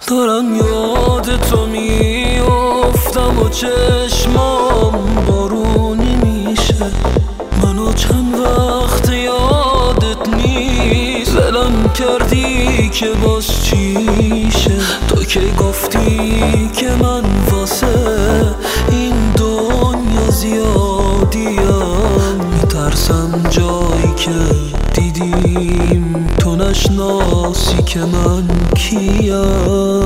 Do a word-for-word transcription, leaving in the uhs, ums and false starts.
دارم یاد تو میافتم و چشمام بارونی میشه. منو چند وقت یادت نیست، ولم کردی که باز چیشه. تو که گفتی که من واسه این دنیا زیادیم، میترسم جایی که دیدیم تو نشناسی که من کیم.